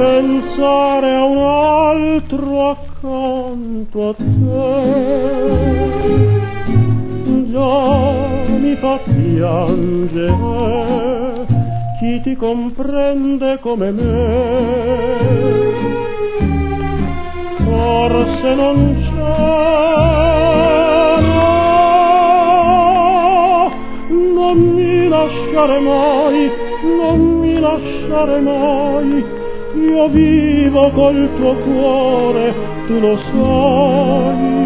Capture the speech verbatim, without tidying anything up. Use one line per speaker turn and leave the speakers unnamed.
pensare a un altro accanto a te. Già mi fa piangere chi ti comprende come me. Forse non c'è, no, non mi lasciare mai, non mi lasciare mai. Io vivo col tuo cuore, tu lo sai.